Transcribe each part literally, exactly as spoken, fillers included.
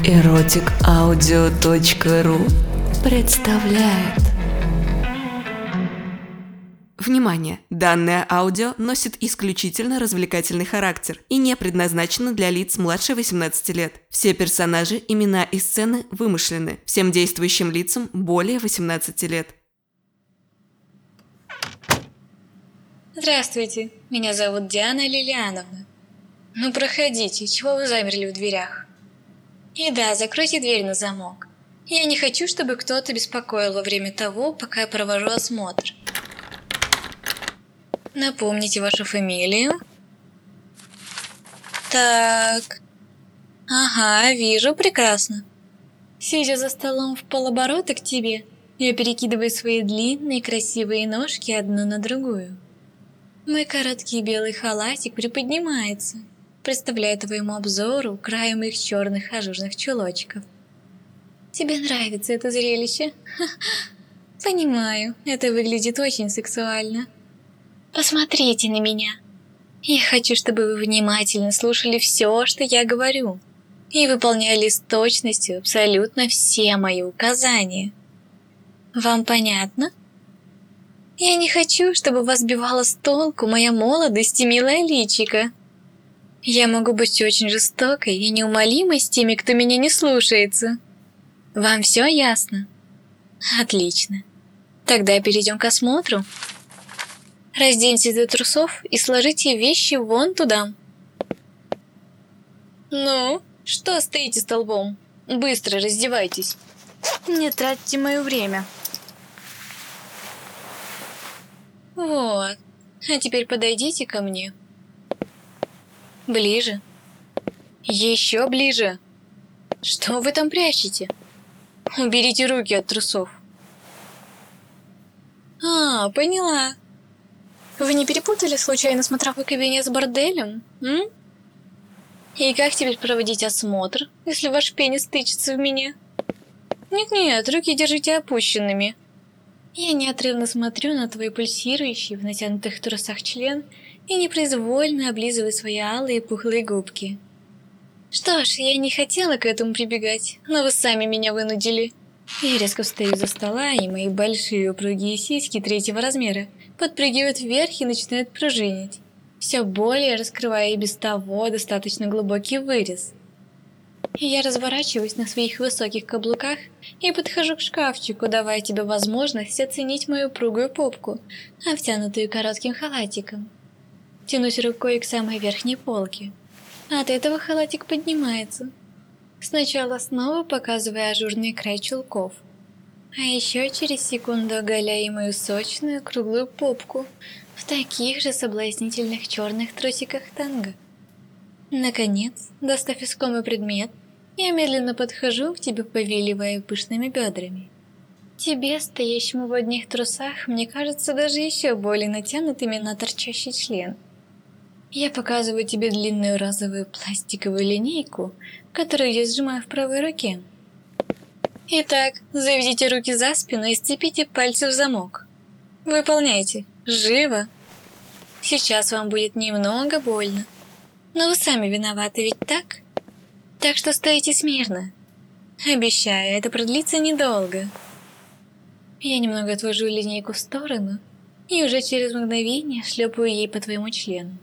эротик аудио точка ру представляет. Внимание! Данное аудио носит исключительно развлекательный характер и не предназначено для лиц младше восемнадцати лет. Все персонажи, имена и сцены вымышлены. Всем действующим лицам более восемнадцати лет. Здравствуйте, меня зовут Диана Лилиановна. Ну проходите, чего вы замерли в дверях? И да, закройте дверь на замок. Я не хочу, чтобы кто-то беспокоил во время того, пока я провожу осмотр. Напомните вашу фамилию. Так. Ага, вижу, прекрасно. Сидя за столом в полоборота к тебе, я перекидываю свои длинные красивые ножки одну на другую. Мой короткий белый халатик приподнимается, представляя твоему обзору край моих черных ажурных чулочков. Тебе нравится это зрелище? Понимаю, это выглядит очень сексуально. Посмотрите на меня. Я хочу, чтобы вы внимательно слушали все, что я говорю, и выполняли с точностью абсолютно все мои указания. Вам понятно? Я не хочу, чтобы вас сбивала с толку моя молодость и милая личико. Я могу быть очень жестокой и неумолимой с теми, кто меня не слушается. Вам все ясно? Отлично. Тогда перейдем к осмотру. Разденьтесь до трусов и сложите вещи вон туда. Ну, что стоите столбом? Быстро раздевайтесь. Не тратьте мое время. Вот. А теперь подойдите ко мне. Ближе. Еще ближе. Что вы там прячете? Уберите руки от трусов. А, поняла. Вы не перепутали случайно смотровой кабинет с борделем? М? И как теперь проводить осмотр, если ваш пенис тычется в меня? Нет-нет, руки держите опущенными. Я неотрывно смотрю на твой пульсирующий в натянутых трусах член и непроизвольно облизываю свои алые пухлые губки. Что ж, я не хотела к этому прибегать, но вы сами меня вынудили. Я резко встаю из-за стола, и мои большие упругие сиськи третьего размера подпрыгивают вверх и начинают пружинить, все более раскрывая и без того достаточно глубокий вырез. Я разворачиваюсь на своих высоких каблуках и подхожу к шкафчику, давая тебе возможность оценить мою упругую попку, обтянутую коротким халатиком. Тянусь рукой к самой верхней полке. От этого халатик поднимается. Сначала снова показывая ажурный край чулков, а еще через секунду оголяя мою сочную круглую попку в таких же соблазнительных черных трусиках танго. Наконец, достав искомый предмет, я медленно подхожу к тебе, повиливая пышными бедрами. Тебе, стоящему в одних трусах, мне кажется даже еще более натянутыми на торчащий член. Я показываю тебе длинную розовую пластиковую линейку, которую я сжимаю в правой руке. Итак, заведите руки за спину и сцепите пальцы в замок. Выполняйте. Живо. Сейчас вам будет немного больно. Но вы сами виноваты, ведь так? Так что стойте смирно. Обещаю, это продлится недолго. Я немного отвожу линейку в сторону и уже через мгновение шлепаю ей по твоему члену.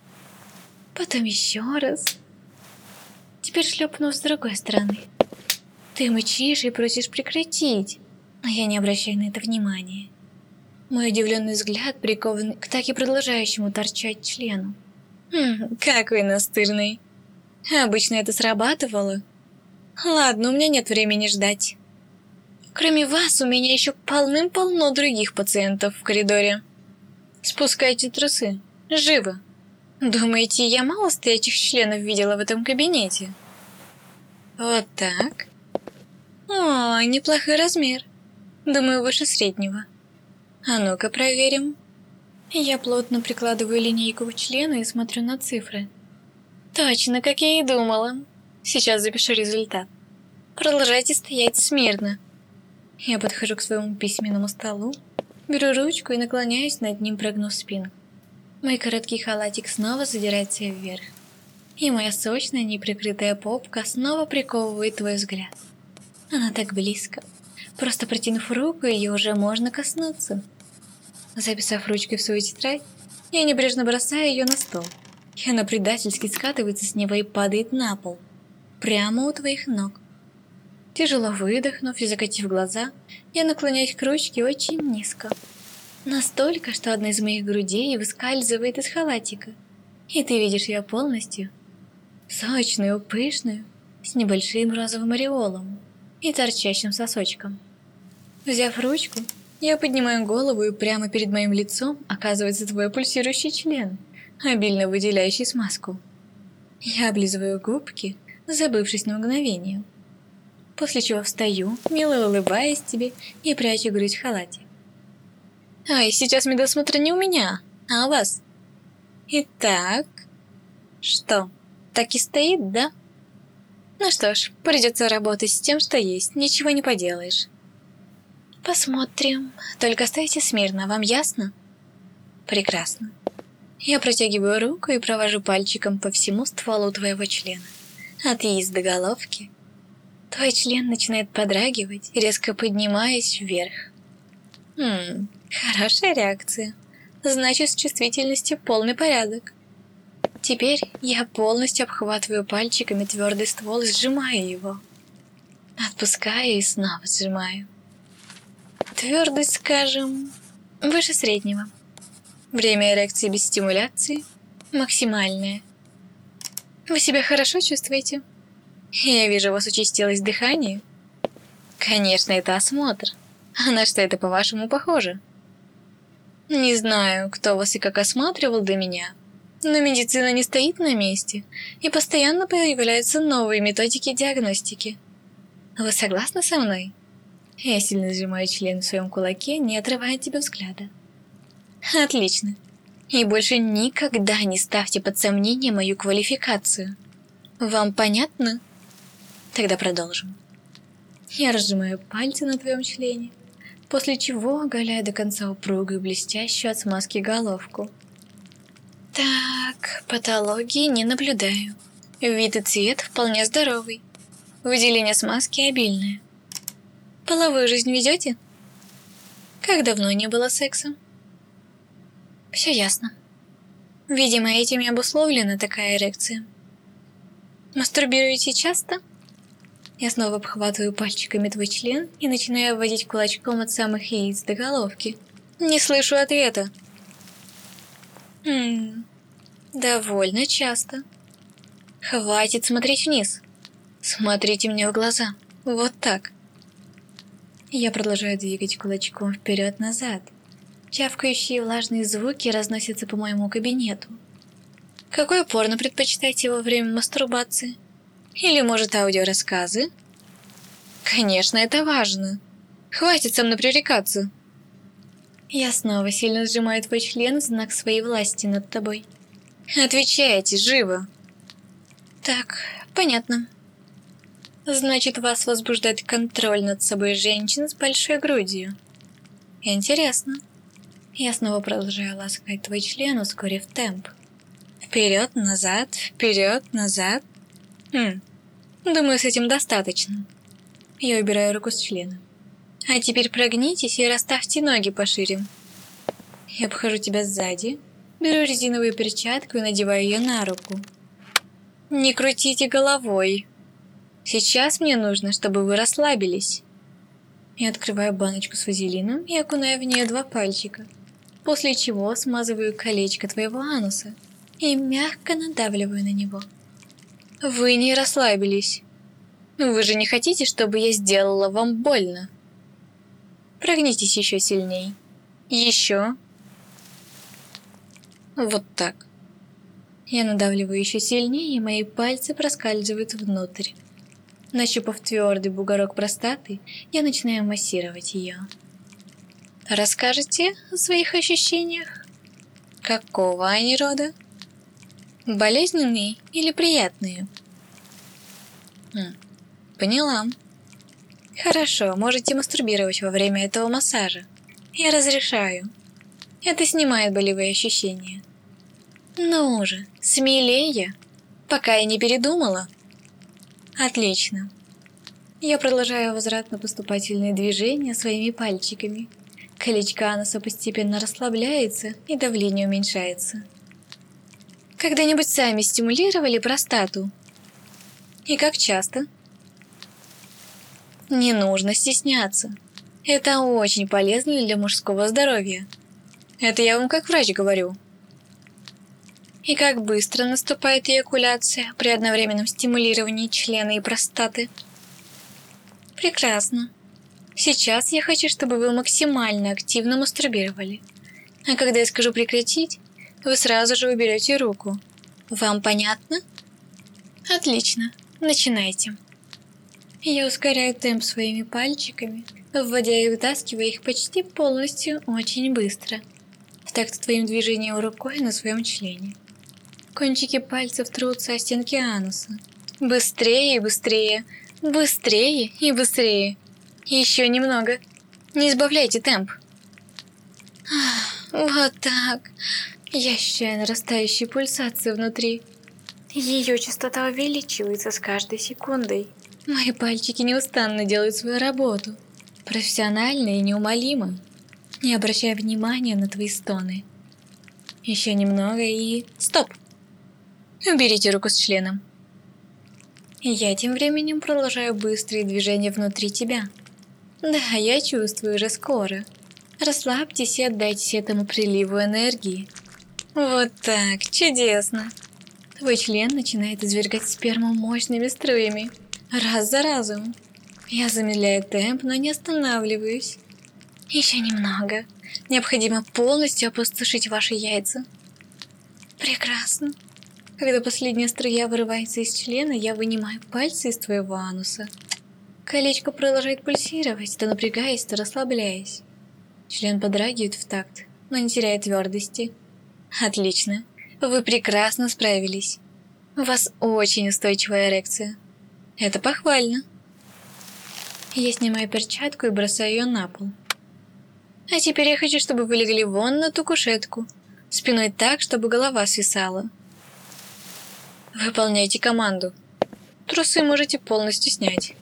Потом еще раз. Теперь шлепну с другой стороны. Ты мычишь и просишь прекратить, но я не обращаю на это внимания. Мой удивленный взгляд прикован к так и продолжающему торчать члену. Хм, какой настырный. Обычно это срабатывало. Ладно, у меня нет времени ждать. Кроме вас, у меня еще полным-полно других пациентов в коридоре. Спускайте трусы. Живо. Думаете, я мало стоячих членов видела в этом кабинете? Вот так. О, неплохой размер. Думаю, выше среднего. А ну-ка проверим. Я плотно прикладываю линейку к члену и смотрю на цифры. Точно, как я и думала. Сейчас запишу результат. Продолжайте стоять смирно. Я подхожу к своему письменному столу, беру ручку и наклоняюсь над ним, прогнув спину. Мой короткий халатик снова задирается вверх. И моя сочная неприкрытая попка снова приковывает твой взгляд. Она так близко. Просто протянув руку, ее уже можно коснуться. Записав ручкой в свою тетрадь, я небрежно бросаю ее на стол. И она предательски скатывается с него и падает на пол. Прямо у твоих ног. Тяжело выдохнув и закатив глаза, я наклоняюсь к ручке очень низко. Настолько, что одна из моих грудей выскальзывает из халатика. И ты видишь ее полностью. Сочную, пышную, с небольшим розовым ореолом и торчащим сосочком. Взяв ручку, я поднимаю голову, и прямо перед моим лицом оказывается твой пульсирующий член, обильно выделяющий смазку. Я облизываю губки, забывшись на мгновение. После чего встаю, мило улыбаясь тебе, и прячу грудь в халате. Ай, сейчас медосмотр не у меня, а у вас. Итак, что, так и стоит, да? Ну что ж, придется работать с тем, что есть, ничего не поделаешь. Посмотрим. Только стойте смирно, вам ясно? Прекрасно. Я протягиваю руку и провожу пальчиком по всему стволу твоего члена. От яиц до головки. Твой член начинает подрагивать, резко поднимаясь вверх. Хм, хорошая реакция. Значит, с чувствительностью полный порядок. Теперь я полностью обхватываю пальчиками твердый ствол и сжимаю его. Отпускаю и снова сжимаю. Твердость, скажем, выше среднего. Время эрекции без стимуляции максимальное. Вы себя хорошо чувствуете? Я вижу, у вас участилось дыхание. Конечно, это осмотр. А на что это, по-вашему, похоже? Не знаю, кто вас и как осматривал до меня, но медицина не стоит на месте, и постоянно появляются новые методики диагностики. Вы согласны со мной? Я сильно сжимаю член в своем кулаке, не отрывая от тебя взгляда. Отлично. И больше никогда не ставьте под сомнение мою квалификацию. Вам понятно? Тогда продолжим. Я разжимаю пальцы на твоем члене, после чего оголяю до конца упругую, блестящую от смазки головку. Так, патологии не наблюдаю. Вид и цвет вполне здоровый. Выделение смазки обильное. Половую жизнь ведете? Как давно не было секса? Все ясно. Видимо, этим и обусловлена такая эрекция. Мастурбируете часто? Я снова обхватываю пальчиками твой член и начинаю обводить кулачком от самых яиц до головки. Не слышу ответа. Хм, довольно часто. Хватит смотреть вниз. Смотрите мне в глаза. Вот так. Я продолжаю двигать кулачком вперед-назад. Чавкающие влажные звуки разносятся по моему кабинету. Какое порно предпочитаете во время мастурбации? Или, может, аудиорассказы? Конечно, это важно. Хватит со мной пререкаться. Я снова сильно сжимаю твой член в знак своей власти над тобой. Отвечайте, живо. Так, понятно. Значит, вас возбуждает контроль над собой женщин с большой грудью. Интересно. Я снова продолжаю ласкать твой член, ускорив темп. Вперед, назад, вперед, назад. Хм, думаю, с этим достаточно. Я убираю руку с члена. А теперь прогнитесь и расставьте ноги пошире. Я обхожу тебя сзади, беру резиновую перчатку и надеваю ее на руку. Не крутите головой. Сейчас мне нужно, чтобы вы расслабились. Я открываю баночку с вазелином и окунаю в нее два пальчика, после чего смазываю колечко твоего ануса и мягко надавливаю на него. Вы не расслабились. Вы же не хотите, чтобы я сделала вам больно? Прогнитесь еще сильней. Еще. Вот так. Я надавливаю еще сильнее, и мои пальцы проскальзывают внутрь. Нащупав твердый бугорок простаты, я начинаю массировать ее. Расскажете о своих ощущениях? Какого они рода? Болезненные или приятные? Хм, поняла. Хорошо, можете мастурбировать во время этого массажа. Я разрешаю. Это снимает болевые ощущения. Ну же, смелее. пока я не передумала. Отлично. Я продолжаю возвратно-поступательные движения своими пальчиками. Колечко ануса постепенно расслабляется и давление уменьшается. Когда-нибудь сами стимулировали простату? И как часто? Не нужно стесняться. Это очень полезно для мужского здоровья. Это я вам как врач говорю. И как быстро наступает эякуляция при одновременном стимулировании члена и простаты? Прекрасно. Сейчас я хочу, чтобы вы максимально активно мастурбировали. А когда я скажу прекратить, вы сразу же уберете руку. Вам понятно? Отлично. Начинайте. Я ускоряю темп своими пальчиками, вводя и вытаскивая их почти полностью очень быстро, в такт твоим движением рукой на своем члене. Кончики пальцев трутся о стенки ануса. Быстрее и быстрее, быстрее и быстрее. Еще немного. Не избавляйте темп. Вот так. Я ощущаю нарастающие пульсации внутри. Ее частота увеличивается с каждой секундой. Мои пальчики неустанно делают свою работу. Профессионально и неумолимо. Не обращая внимания на твои стоны. Еще немного и... Стоп! Уберите руку с членом. Я тем временем продолжаю быстрые движения внутри тебя. Да, я чувствую уже скоро. Расслабьтесь и отдайтесь этому приливу энергии. Вот так, чудесно. Твой член начинает извергать сперму мощными струями, раз за разом. Я замедляю темп, но не останавливаюсь. Еще немного. Необходимо полностью опустошить ваши яйца. Прекрасно. Когда последняя струя вырывается из члена, я вынимаю пальцы из твоего ануса. Колечко продолжает пульсировать, то напрягаясь, то расслабляясь. Член подрагивает в такт, но не теряет твердости. Отлично. Вы прекрасно справились. У вас очень устойчивая эрекция. Это похвально. Я снимаю перчатку и бросаю ее на пол. А теперь я хочу, чтобы вы легли вон на ту кушетку, спиной так, чтобы голова свисала. Выполняйте команду. Трусы можете полностью снять.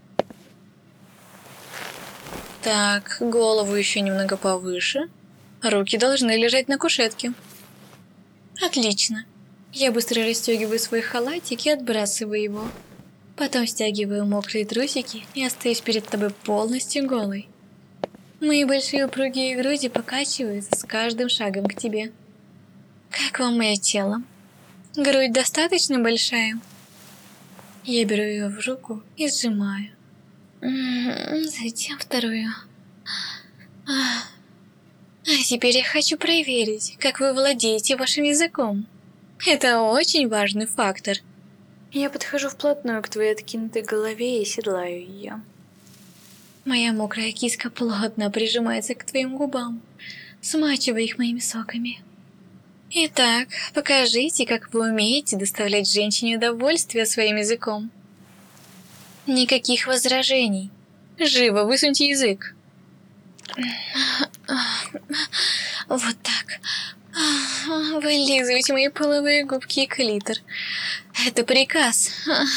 Так, голову еще немного повыше. Руки должны лежать на кушетке. Отлично. Я быстро расстегиваю свой халатик и отбрасываю его. Потом стягиваю мокрые трусики и остаюсь перед тобой полностью голой. Мои большие упругие груди покачиваются с каждым шагом к тебе. Как вам мое тело? Грудь достаточно большая? Я беру ее в руку и сжимаю. Затем вторую. А теперь я хочу проверить, как вы владеете вашим языком. Это очень важный фактор. Я подхожу вплотную к твоей откинутой голове и седлаю ее. Моя мокрая киска плотно прижимается к твоим губам, смачивая их моими соками. Итак, покажите, как вы умеете доставлять женщине удовольствие своим языком. Никаких возражений. Живо высуньте язык. Вот так. Вылизывайте мои половые губки и клитор. Это приказ.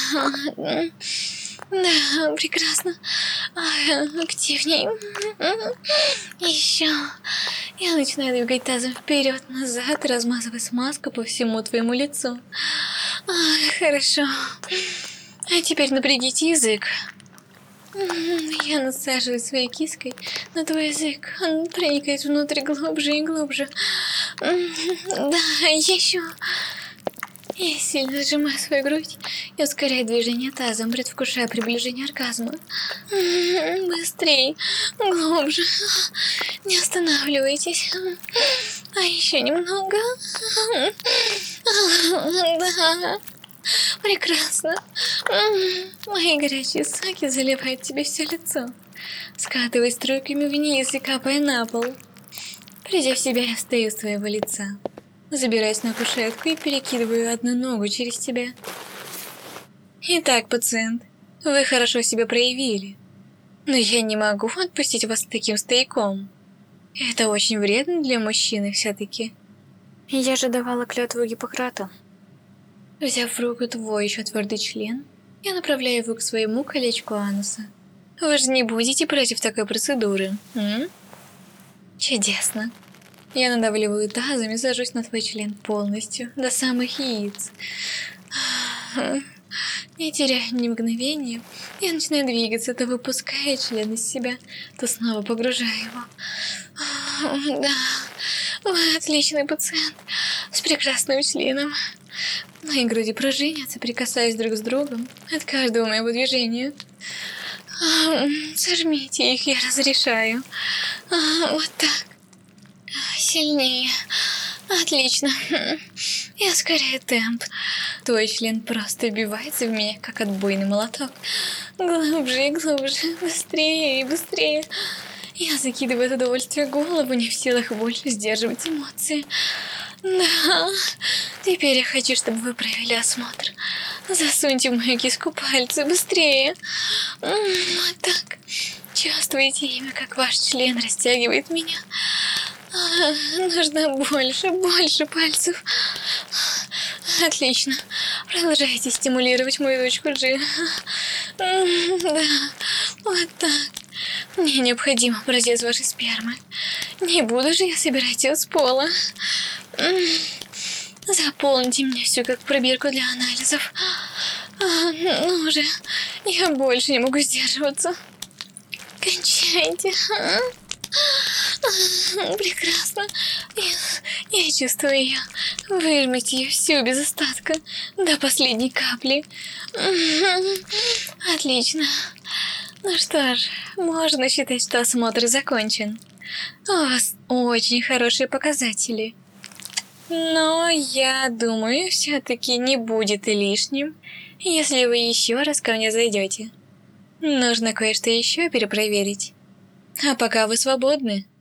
Да, прекрасно. Активней. Еще. Я начинаю двигать тазом вперед-назад, размазывая смазку по всему твоему лицу. Хорошо. А теперь напрягите язык. Я насаживаю своей киской на твой язык. Он проникает внутрь глубже и глубже. Да, еще. Я сильно сжимаю свою грудь и ускоряю движение тазом, предвкушая приближение оргазма. Быстрей, глубже. Не останавливайтесь. А еще немного. Да. Прекрасно. Мои горячие соки заливают тебе все лицо, скатываясь струйками вниз и капая на пол. Придя в себя, я встаю с твоего лица, забираюсь на кушетку и перекидываю одну ногу через тебя. Итак, пациент, вы хорошо себя проявили, но я не могу отпустить вас таким стояком. Это очень вредно для мужчины все-таки. Я же давала клятву Гиппократа. Взяв в руку твой еще твердый член, я направляю его к своему колечку ануса. Вы же не будете против такой процедуры, м? Чудесно. Я надавливаю тазом и сажусь на твой член полностью, до самых яиц. Не теряя ни мгновения, я начинаю двигаться, то выпуская член из себя, то снова погружая его. Да, вы отличный пациент с прекрасным членом. Мои груди пружинятся, прикасаясь друг с другом от каждого моего движения. Сожмите их, я разрешаю. Вот так. Сильнее. Отлично. Я ускоряю темп. Твой член просто вбивается в меня, как отбойный молоток. Глубже и глубже, быстрее и быстрее. Я закидываю от удовольствия голову, не в силах больше сдерживать эмоции. Да, теперь я хочу, чтобы вы провели осмотр. Засуньте в мою киску пальцы быстрее. Вот так. Чувствуете имя, как ваш член растягивает меня? Нужно больше, больше пальцев. Отлично. Продолжайте стимулировать мою точку G. Да, вот так. Мне необходим образец вашей спермы. Не буду же я собирать ее с пола. Заполните мне всю как пробирку для анализов. Ну уже, я больше не могу сдерживаться. Кончайте. Прекрасно. Я, я чувствую ее. Выжмите ее всю без остатка. До последней капли. Отлично. Ну что ж, можно считать, что осмотр закончен. У вас очень хорошие показатели. Но я думаю, все-таки не будет и лишним, если вы еще раз ко мне зайдете. Нужно кое-что еще перепроверить. А пока вы свободны.